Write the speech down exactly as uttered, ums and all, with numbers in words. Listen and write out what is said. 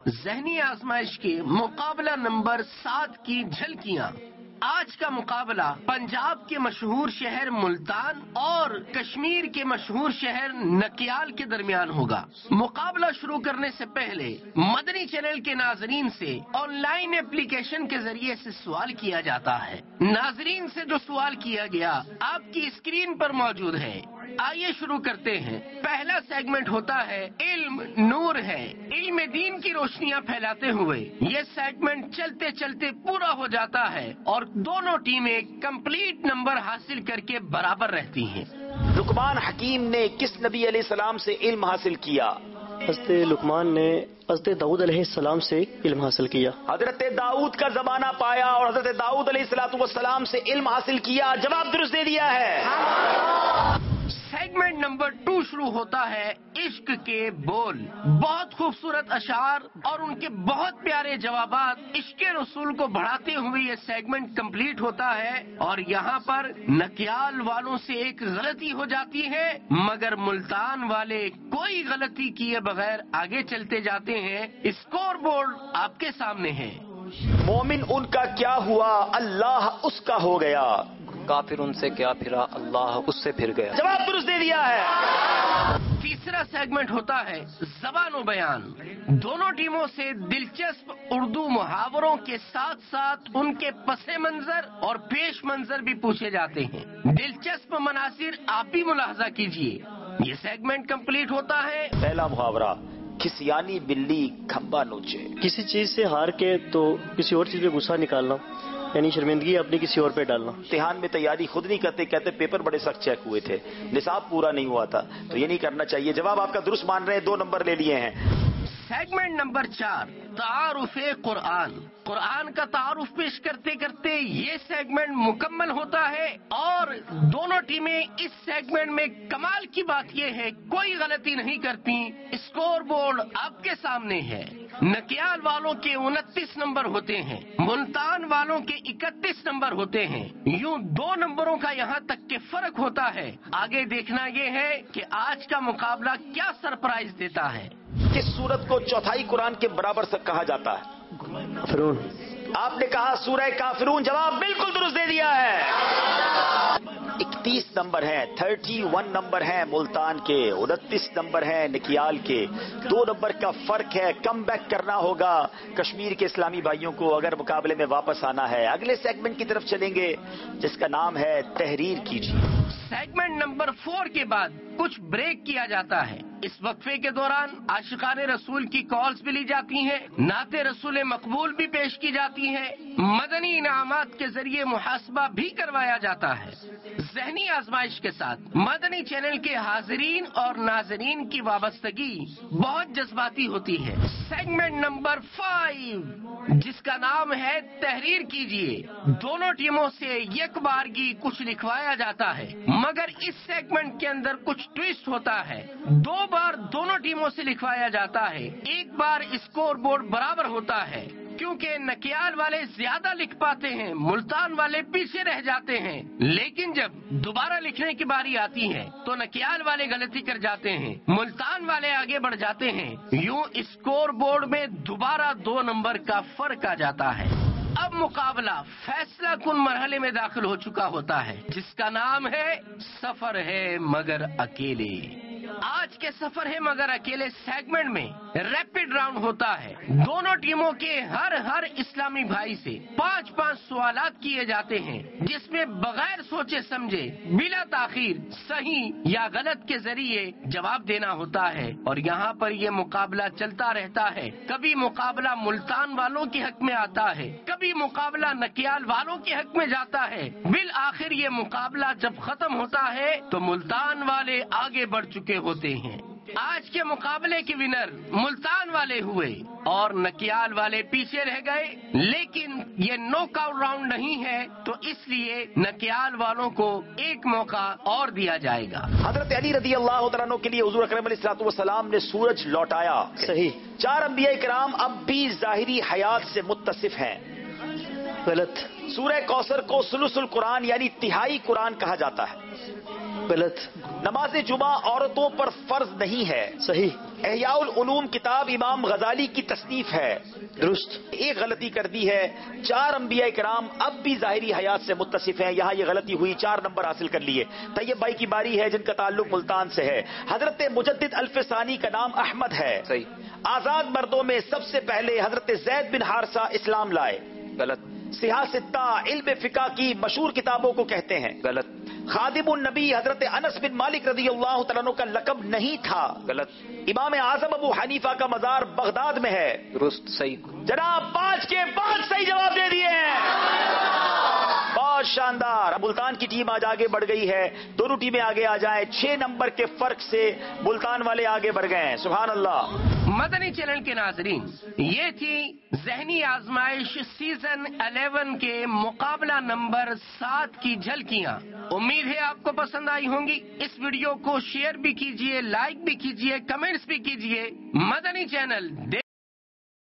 ذہنی آزمائش کے مقابلہ نمبر سات کی جھلکیاں۔ آج کا مقابلہ پنجاب کے مشہور شہر ملتان اور کشمیر کے مشہور شہر نکیال کے درمیان ہوگا۔ مقابلہ شروع کرنے سے پہلے مدنی چینل کے ناظرین سے آن لائن اپلیکیشن کے ذریعے سے سوال کیا جاتا ہے۔ ناظرین سے جو سوال کیا گیا آپ کی اسکرین پر موجود ہے۔ آئیے شروع کرتے ہیں۔ پہلا سیگمنٹ ہوتا ہے علم نور ہے، علم دین کی روشنیاں پھیلاتے ہوئے یہ سیگمنٹ چلتے چلتے پورا ہو جاتا ہے اور دونوں ٹیمیں کمپلیٹ نمبر حاصل کر کے برابر رہتی ہیں۔ لقمان حکیم نے کس نبی علیہ السلام سے علم حاصل کیا؟ حضرت لقمان نے حضرت داؤد علیہ السلام سے علم حاصل کیا۔ حضرت داؤد کا زمانہ پایا اور حضرت داؤد علیہ السلام سے علم حاصل کیا۔ جواب درست دے دیا ہے۔ سیگمنٹ نمبر ٹو شروع ہوتا ہے عشق کے بول۔ بہت خوبصورت اشعار اور ان کے بہت پیارے جوابات عشق رسول کو بڑھاتے ہوئے یہ سیگمنٹ کمپلیٹ ہوتا ہے اور یہاں پر نکیال والوں سے ایک غلطی ہو جاتی ہے مگر ملتان والے کوئی غلطی کیے بغیر آگے چلتے جاتے ہیں۔ اسکور بورڈ آپ کے سامنے ہے۔ مومن ان کا کیا ہوا، اللہ اس کا ہو گیا۔ کافر ان سے کیا پھرا، اللہ اس سے پھر گیا۔ جواب درست دے دیا ہے۔ تیسرا سیگمنٹ ہوتا ہے زبان و بیان۔ دونوں ٹیموں سے دلچسپ اردو محاوروں کے ساتھ ساتھ ان کے پس منظر اور پیش منظر بھی پوچھے جاتے ہیں۔ دلچسپ مناظر آپ بھی ملاحظہ کیجیے۔ یہ سیگمنٹ کمپلیٹ ہوتا ہے۔ پہلا محاورہ کھسیانی بلی کھمبا نوچے۔ کسی چیز سے ہار کے تو کسی اور چیز پہ غصہ نکالنا، یعنی شرمندگی اپنی کسی اور پہ ڈالنا۔ امتحان میں تیاری خود نہیں کرتے، کہتے پیپر بڑے سخت چیک ہوئے تھے، نصاب پورا نہیں ہوا تھا، تو یہ نہیں کرنا چاہیے۔ جواب آپ کا درست مان رہے ہیں، دو نمبر لے لیے ہیں۔ سیگمنٹ نمبر چار تعارف قرآن۔ قرآن کا تعارف پیش کرتے کرتے یہ سیگمنٹ مکمل ہوتا ہے اور دونوں ٹیمیں اس سیگمنٹ میں کمال کی بات یہ ہے کوئی غلطی نہیں کرتی۔ اسکور بورڈ آپ کے سامنے ہے۔ نکیال والوں کے انتیس نمبر ہوتے ہیں، ملتان والوں کے اکتیس نمبر ہوتے ہیں۔ یوں دو نمبروں کا یہاں تک کے فرق ہوتا ہے۔ آگے دیکھنا یہ ہے کہ آج کا مقابلہ کیا سرپرائز دیتا ہے۔ کس سورت کو چوتھائی قرآن کے برابر سے کہا جاتا ہے؟ فرون۔ آپ نے کہا سورہ کافرون، جواب بالکل درست دے دیا ہے۔ اکتیس نمبر ہیں، تھرٹی ون نمبر ہیں ملتان کے، انتیس نمبر ہیں نکیال کے، دو نمبر کا فرق ہے۔ کم بیک کرنا ہوگا کشمیر کے اسلامی بھائیوں کو اگر مقابلے میں واپس آنا ہے۔ اگلے سیگمنٹ کی طرف چلیں گے جس کا نام ہے تحریر کیجیے۔ سیگمنٹ نمبر فور کے بعد کچھ بریک کیا جاتا ہے۔ اس وقفے کے دوران عاشقان رسول کی کالز بھی لی جاتی ہیں، نعت رسول مقبول بھی پیش کی جاتی ہے، مدنی انعامات کے ذریعے محاسبہ بھی کروایا جاتا ہے۔ ذہنی آزمائش کے ساتھ مدنی چینل کے حاضرین اور ناظرین کی وابستگی بہت جذباتی ہوتی ہے۔ سیگمنٹ نمبر فائیو جس کا نام ہے تحریر کیجیے۔ دونوں ٹیموں سے یک بارگی کچھ لکھوایا جاتا ہے مگر اس سیگمنٹ کے اندر کچھ ٹویسٹ ہوتا ہے۔ دو بار دونوں ٹیموں سے لکھوایا جاتا ہے، ایک بار اسکور بورڈ برابر ہوتا ہے کیونکہ نکیال والے زیادہ لکھ پاتے ہیں، ملتان والے پیچھے رہ جاتے ہیں۔ لیکن جب دوبارہ لکھنے کی باری آتی ہے تو نکیال والے غلطی کر جاتے ہیں، ملتان والے آگے بڑھ جاتے ہیں۔ یوں اسکور بورڈ میں دوبارہ دو نمبر کا فرق آ جاتا ہے۔ اب مقابلہ فیصلہ کن مرحلے میں داخل ہو چکا ہوتا ہے جس کا نام ہے سفر ہے مگر اکیلے۔ آج کے سفر ہے مگر اکیلے سیگمنٹ میں ریپڈ راؤنڈ ہوتا ہے۔ دونوں ٹیموں کے ہر ہر اسلامی بھائی سے پانچ پانچ سوالات کیے جاتے ہیں جس میں بغیر سوچے سمجھے بلا تاخیر صحیح یا غلط کے ذریعے جواب دینا ہوتا ہے اور یہاں پر یہ مقابلہ چلتا رہتا ہے۔ کبھی مقابلہ ملتان والوں کے حق میں آتا ہے، کبھی مقابلہ نکیال والوں کے حق میں جاتا ہے۔ بالآخر یہ مقابلہ جب ختم ہوتا ہے تو ملتان والے آگے بڑھ چکے ہوتے ہیں۔ آج کے مقابلے کے ونر ملتان والے ہوئے اور نکیال والے پیچھے رہ گئے، لیکن یہ نوک آؤٹ راؤنڈ نہیں ہے تو اس لیے نکیال والوں کو ایک موقع اور دیا جائے گا۔ حضرت علی رضی اللہ تعالیٰ عنہ کے لیے حضور اکرم علیہ الصلوۃ والسلام نے سورج لوٹایا۔ صحیح۔ چار انبیاء کرام اب بھی ظاہری حیات سے متصف ہیں۔ غلط۔ سورہ کوثر کو ثلث القرآن یعنی تہائی قرآن کہا جاتا ہے۔ غلط. نماز جمعہ عورتوں پر فرض نہیں ہے. صحیح. احیاء العلوم کتاب امام غزالی کی تصنیف ہے. درست. ایک غلطی کر دی ہے. چار انبیاء کرام اب بھی ظاہری حیات سے متصف ہیں. یہاں یہ غلطی ہوئی, چار نمبر حاصل کر لیے. طیب بھائی کی باری ہے جن کا تعلق ملتان سے ہے. حضرت مجدد الف ثانی کا نام احمد ہے. صحیح. آزاد مردوں میں سب سے پہلے حضرت زید بن حارثہ اسلام لائے. غلط. سیاہ ستہ علم فقہ کی مشہور کتابوں کو کہتے ہیں. غلط. خادم النبی حضرت انس بن مالک رضی اللہ تعالیٰ عنہ کا لقب نہیں تھا. غلط. امام اعظم ابو حنیفہ کا مزار بغداد میں ہے. درست. صحیح. جناب پانچ کے پانچ صحیح جواب دے دیے ہیں. بہت شاندار. اب ملتان کی ٹیم آج آگے بڑھ گئی ہے. دونوں ٹیمیں آگے آ جائیں. چھ نمبر کے فرق سے ملتان والے آگے بڑھ گئے ہیں. سبحان اللہ. مدنی چینل کے ناظرین, یہ تھی ذہنی آزمائش سیزن الیون کے مقابلہ نمبر سات کی جھلکیاں. امید ہے آپ کو پسند آئی ہوں گی. اس ویڈیو کو شیئر بھی کیجئے, لائک بھی کیجئے, کمنٹس بھی کیجئے. مدنی چینل